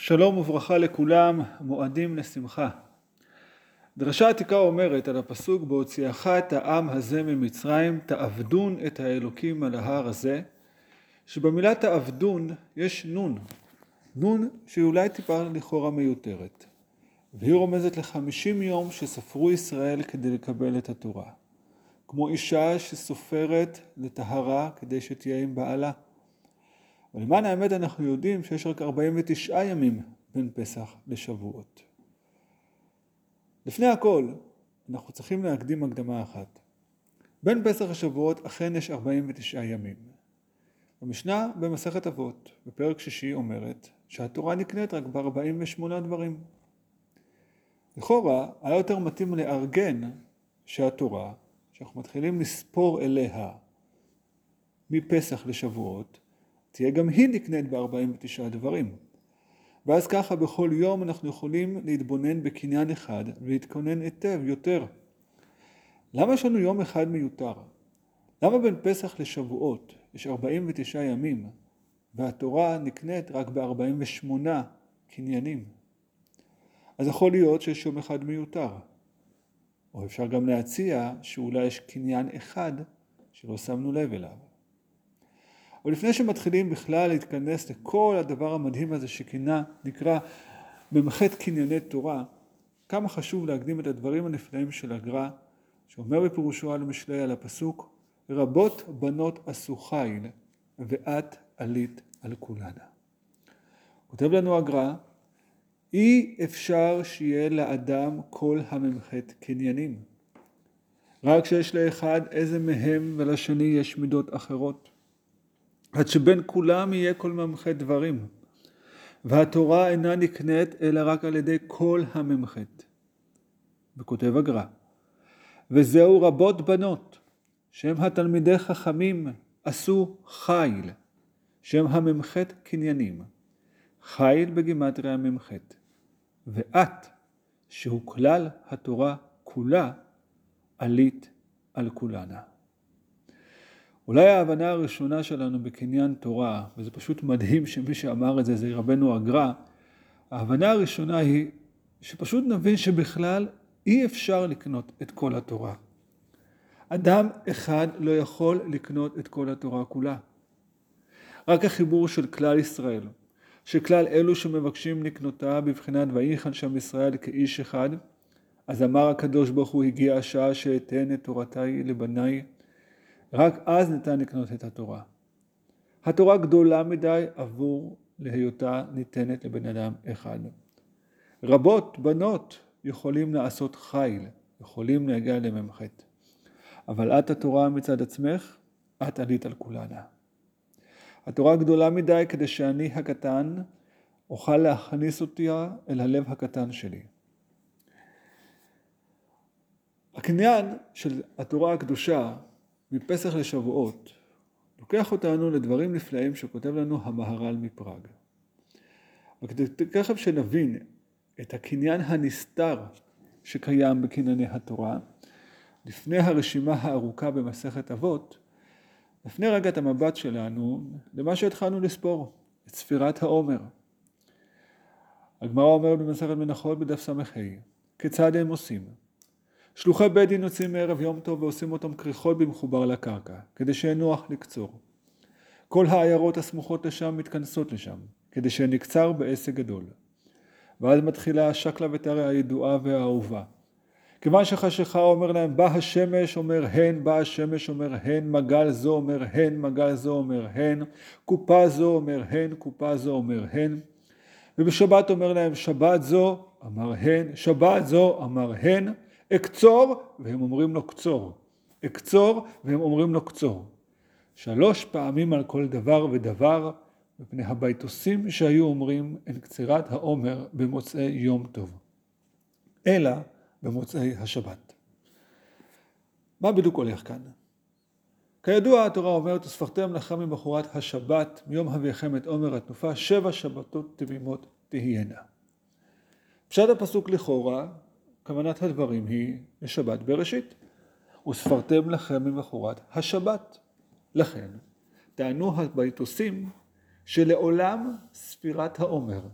שלום וברכה לכולם, מועדים לשמחה. דרשה עתיקה אומרת על הפסוק בהוציאך את העם הזה ממצרים, תעבדון את האלוקים על ההר הזה, שבמילה תעבדון יש נון, נון שאולי טיפה לכאורה מיותרת, והיא רומזת ל50 יום שספרו ישראל כדי לקבל את התורה, כמו אישה שסופרת לטהרה כדי שתהיה עם בעלה. ולמען האמת אנחנו יודעים שיש רק 49 ימים בין פסח לשבועות. לפני הכל אנחנו צריכים להקדים הקדמה אחת. בין פסח לשבועות אכן יש 49 ימים. המשנה במסכת אבות בפרק 6 אומרת שהתורה נקנית רק ב48 דברים. לכאורה היה יותר מתאים לארגן שהתורה, שאנחנו מתחילים לספור אליה מפסח לשבועות, תהיה גם היא נקנית ב49 דברים. ואז ככה בכל יום אנחנו יכולים להתבונן בקניין אחד ולהתכונן היטב יותר. למה יש לנו יום אחד מיותר? למה בין פסח לשבועות יש 49 ימים והתורה נקנית רק ב48 קניינים? אז יכול להיות שיש יום אחד מיותר. או אפשר גם להציע שאולי יש קניין אחד שלא שמנו לב אליו. ולפני שמתחילים בכלל להתכנס לכל הדבר המדהים הזה נקרא ממחת קנייני תורה, כמה חשוב להקדים את הדברים הנפלאים של הגר"א, שאומר בפירושו על משלי על הפסוק, רבות בנות עשו חיל ואת עלית על כולנה. כותב לנו הגר"א, אי אפשר שיהיה לאדם כל הממחת קניינים. רק שיש לאחד איזה מהם ולשני יש מידות אחרות. עד שבין כולם יהיה כל ממחת דברים. והתורה אינה נקנית אלא רק על ידי כל הממחת. וכותב הגר"א, וזהו רבות בנות, שהם התלמידי חכמים עשו חיל, שהם הממחת קניינים. חיל בגימטריה ממחת. ואת, שהוא כלל התורה כולה, עלית על כולנה. אולי ההבנה הראשונה שלנו בקניין תורה, וזה פשוט מדהים שמי שאמר את זה זה רבנו הגר"א, ההבנה הראשונה היא שפשוט נבין שבכלל אי אפשר לקנות את כל התורה. אדם אחד לא יכול לקנות את כל התורה כולה. רק החיבור של כלל ישראל, שכלל אלו שמבקשים לקנותה בבחינת ויחן שם ישראל כאיש אחד, אז אמר הקדוש ברוך הוא הגיעה השעה שאתן את תורתי לבניי, רק אז ניתן לקנות את התורה. התורה גדולה מדי עבור להיותה ניתנת לבן אדם אחד. רבות בנות יכולים לעשות חיל, יכולים להגיע לממחת. אבל את התורה מצד עצמך, את עלית על כולנה. התורה גדולה מדי כדי שאני הקטן אוכל להכניס אותי אל הלב הקטן שלי. הקניין של התורה הקדושה מפסח לשבועות לוקח אותנו לדברים נפלאים שכותב לנו המהר"ל מפראג. וכדי תכף שנבין את הקניין הנסתר שקיים בקנייני התורה, לפני הרשימה הארוכה במסכת אבות, לפני רגע את המבט שלנו למה שהתחלנו לספור, את ספירת העומר. הגמרא אומר במסכת מנחות בדף ס"ה, כיצד הם עושים? שלוחי בית דין יוצאים מערב יום טוב ועושים אותם כריכות במחובר לקרקע, כדי שיהיה נוח לקצור. כל העיירות הסמוכות לשם מתכנסות לשם, כדי שנקצר בעסק גדול. ואז מתחילה השקלא וטריא הידועה והאהובה. כיוון שחשיכה אומר להם, בא השמש אומר הן, בא השמש אומר הן, מגל זו אומר הן, מגל זו אומר הן, קופה זו אומר הן, קופה זו אומר הן. ובשבת אומר להם, שבת זו אמר הן, שבת זו אמר הן, אקצור, והם אומרים לו קצור. אקצור, והם אומרים לו קצור. 3 פעמים על כל דבר ודבר, מפני הביתוסים שהיו אומרים אין קצירת העומר במוצאי יום טוב, אלא במוצאי השבת. מה בדיוק הולך כאן? כידוע התורה אומרת, וספרתם לכם ממחרת השבת, מיום הביאכם את עומר התנופה, 7 שבתות תמימות תהיינה. פשט הפסוק לכאורה, כוונת הדברים היא לשבת בראשית. וספרתם לכם ממחרת השבת. לכן, טענו הביתוסים שלעולם ספירת העומר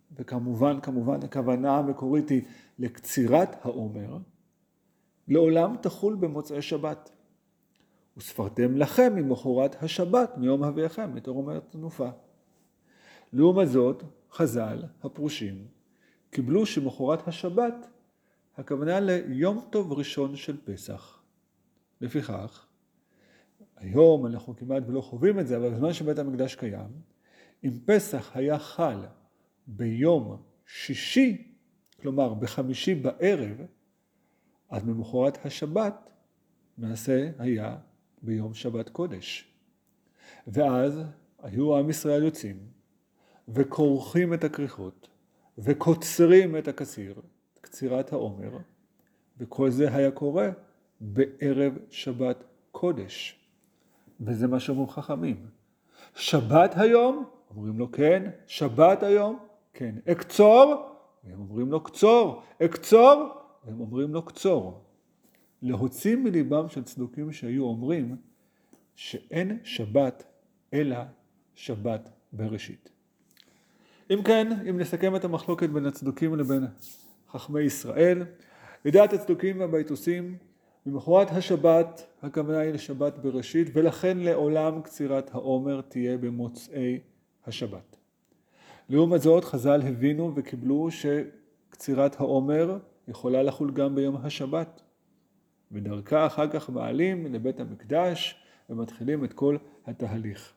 וכמובן הכוונה המקורית היא לקצירת העומר, לעולם תחול במוצאי שבת. וספרתם לכם ממחרת השבת מיום הביאכם, מתור אומרת תנופה. לעומת זאת, חז"ל, הפרושים, קיבלו שמחרת השבת הכוונה ליום טוב ראשון של פסח. לפיכך, היום אנחנו כמעט ולא חווים את זה, אבל בזמן שבית המקדש קיים, אם פסח היה חל ביום שישי, כלומר בחמישי בערב, אז ממחרת השבת מעשה היה ביום שבת קודש. ואז היו עם ישראל יוצאים וכורכים את הכריכות וקוצרים את הקציר, קצירת העומר, וכל זה היה קורה בערב שבת קודש. וזה מה שאומרים חכמים. שבת היום? אומרים לו כן. שבת היום? כן. אקצור? והם אומרים לו קצור. אקצור? והם אומרים לו קצור. להוציא מליבם של צדוקים שהיו אומרים שאין שבת אלא שבת בראשית. אם כן, אם נסכם את המחלוקת בין הצדוקים לבין חכמי ישראל, לדעת הצדוקים והבייתוסים, במחרת השבת הכוונה היא לשבת בראשית, ולכן לעולם קצירת העומר תהיה במוצאי השבת. לעומת זאת, חז"ל הבינו וקיבלו שקצירת העומר יכולה לחול גם ביום השבת. ודרכה אחר כך מעלים לבית המקדש ומתחילים את כל התהליך.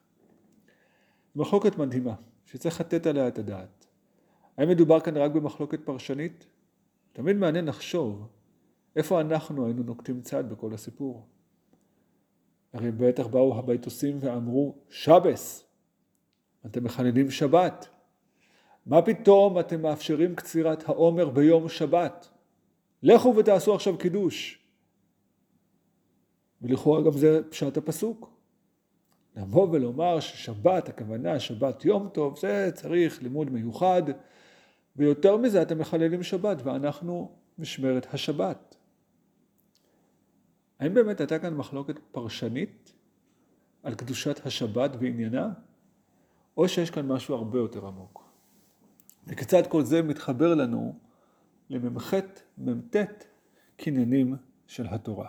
מחלוקת מדהימה, שצריך לתת עליה את הדעת. האם מדובר כאן רק במחלוקת פרשנית? תמיד מעניין לחשוב איפה אנחנו היינו נוקטים צד בכל הסיפור. הרי בטח באו הבייתוסים ואמרו, שבס, אתם מחללים שבת. מה פתאום אתם מאפשרים קצירת העומר ביום שבת? לכו ותעשו עכשיו קידוש. ולכאורה גם זה פשט הפסוק. לבוא ולומר ששבת, הכוונה שבת יום טוב, זה צריך לימוד מיוחד, ויותר מזה אתם מחללים שבת, ואנחנו משמרת השבת. האם באמת הייתה כאן מחלוקת פרשנית על קדושת השבת ועניינה? או שיש כאן משהו הרבה יותר עמוק? וכיצד כל זה מתחבר לנו לממחת, ממתת קניינים של התורה.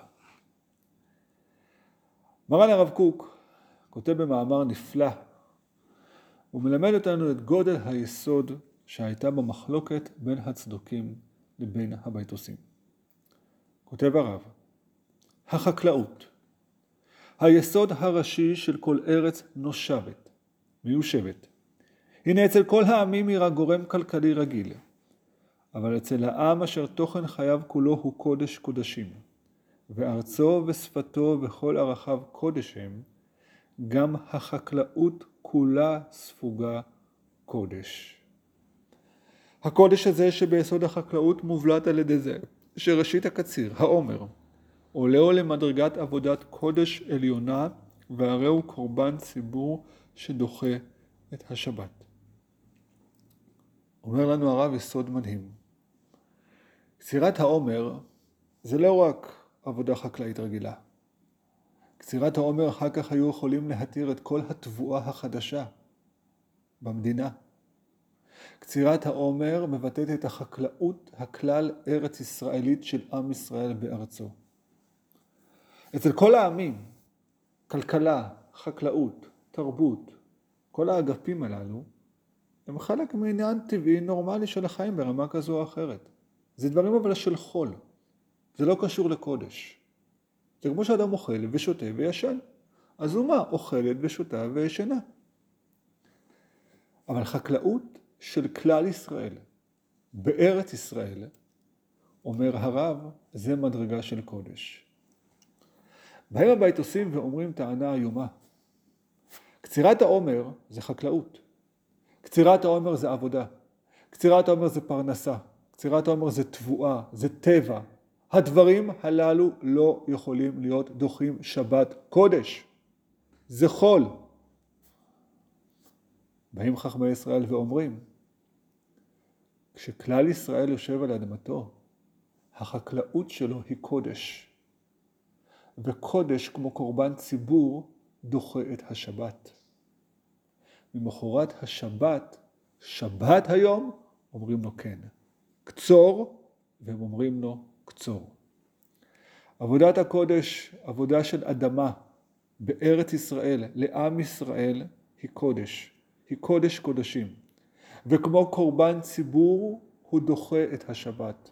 מרן הרב קוק כותב במאמר נפלא, הוא מלמד אותנו את גודל היסוד שהייתה במחלוקת בין הצדוקים לבין הבייתוסים. כותב הרב, החקלאות, היסוד הראשי של כל ארץ נושבת, מיושבת. הנה אצל כל העמים היא רק גורם כלכלי רגיל, אבל אצל העם אשר תוכן חייו כולו הוא קודש קודשים, וארצו ושפתו וכל ערכיו קודש הם, גם החקלאות כולה ספוגה קודש. הקודש הזה שביסוד החקלאות מובלט על ידי זה, שראשית הקציר, העומר, עולהו למדרגת עבודת קודש עליונה, והרי הוא קורבן ציבור שדוחה את השבת. אומר לנו הרב יסוד מדהים. קצירת העומר זה לא רק עבודה חקלאית רגילה. קצירת העומר אחר כך היו יכולים להתיר את כל התבואה החדשה במדינה. קצירת העומר מבטאת את החקלאות הכלל ארץ ישראלית של עם ישראל בארצו. אצל כל העמים, כלכלה, חקלאות, תרבות, כל האגפים הללו, הם חלק מעניין טבעי נורמלי של החיים ברמה כזו או אחרת. זה דברים אבל של חול. זה לא קשור לקודש. זה כמו שאדם אוכל ושותה וישן. אז אומה אוכלת ושותה וישנה. אבל חקלאות של כלל ישראל, בארץ ישראל, אומר הרב, זה מדרגה של קודש. בהם הבייתוסים ואומרים טענה איומה. קצירת העומר זה חקלאות. קצירת העומר זה עבודה. קצירת העומר זה פרנסה. קצירת העומר זה תבואה, זה טבע. הדברים הללו לא יכולים להיות דוחים שבת קודש. זה חול. באים חכמי ישראל ואומרים, כשכלל ישראל יושב על אדמתו, החקלאות שלו היא קודש. וקודש כמו קורבן ציבור דוחה את השבת. ממחרת השבת, שבת היום, אומרים לו כן. קצור, והם אומרים לו קצור. עבודת הקודש, עבודה של אדמה בארץ ישראל, לעם ישראל, היא קודש. היא קודש קודשים. וכמו קורבן ציבור, הוא דוחה את השבת.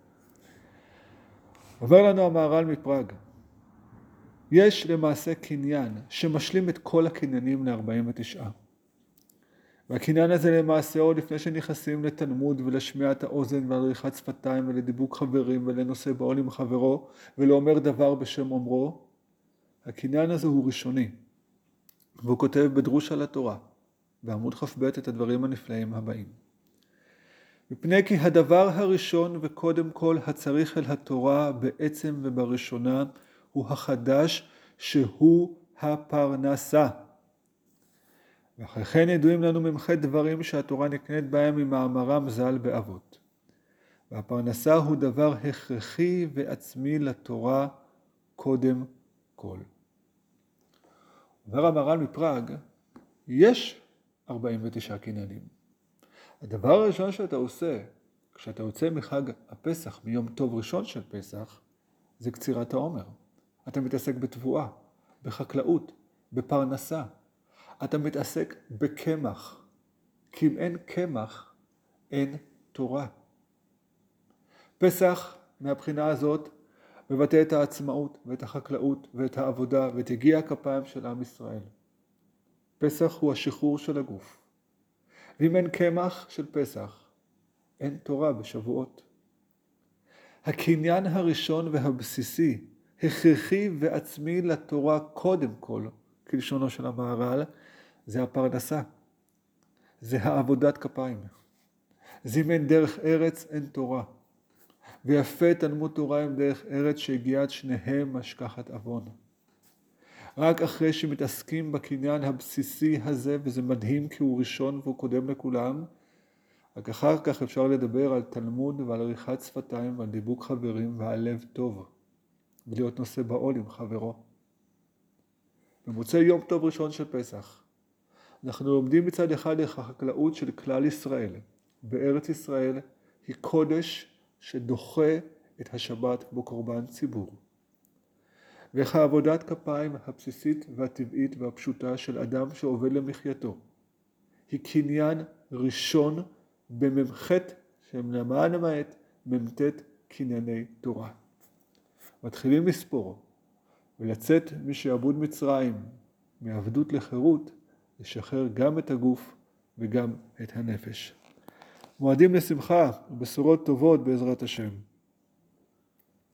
אומר לנו המהר"ל מפראג, יש למעשה קניין שמשלים את כל הקניינים ל-49. והקניין הזה למעשה עוד לפני שנכנסים לתלמוד ולשמיעת האוזן ולעריכת שפתיים ולדיבוק חברים ולנושא בעול עם חברו ולאומר דבר בשם אומרו, הקניין הזה הוא ראשוני. והוא כותב בדרוש על התורה, בעמוד כ"ב את הדברים הנפלאים הבאים. מפני כי הדבר הראשון וקודם כל הצריך אל התורה בעצם ובראשונה הוא החדש שהוא הפרנסה. ואחרי כן ידועים לנו ממחי דברים שהתורה נקנית בהם ממאמרם ז"ל באבות. והפרנסה הוא דבר הכרחי ועצמי לתורה קודם כל. אומר המהר"ל מפראג, יש 49 קניינים. הדבר הראשון שאתה עושה, כשאתה יוצא מחג הפסח, מיום טוב ראשון של פסח, זה קצירת העומר. אתה מתעסק בתבואה, בחקלאות, בפרנסה. אתה מתעסק בקמח. כי אם אין קמח, אין תורה. פסח, מהבחינה הזאת, מבטא את העצמאות ואת החקלאות ואת העבודה ואת יגיע הכפיים של עם ישראל. פסח הוא השחרור של הגוף. ואם אין קמח של פסח, אין תורה בשבועות. הקניין הראשון והבסיסי, הכרחי ועצמי לתורה קודם כל, כלשונו של המהר"ל, זה הפרנסה. זה העבודת כפיים. זה אם אין דרך ארץ, אין תורה. ויפה תלמוד תורה עם דרך ארץ שהגיעת שניהם משכחת עוון. רק אחרי שמתעסקים בקניין הבסיסי הזה, וזה מדהים כי הוא ראשון והוא קודם לכולם, רק אחר כך אפשר לדבר על תלמוד ועל עריכת שפתיים ועל דיבוק חברים ועל לב טוב, ולהיות נושא בעול עם חברו. במוצאי יום טוב ראשון של פסח, אנחנו לומדים מצד אחד איך החקלאות של כלל ישראל, בארץ ישראל, היא קודש שדוחה את השבת כמו קורבן ציבור. ואיך העבודת כפיים הבסיסית והטבעית והפשוטה של אדם שעובד למחייתו, היא קניין ראשון בממחת שהם למעט ממתת קנייני תורה. מתחילים לספור ולצאת משעבוד מצרים, מעבדות לחירות, לשחרר גם את הגוף וגם את הנפש. מועדים לשמחה ובשורות טובות בעזרת השם.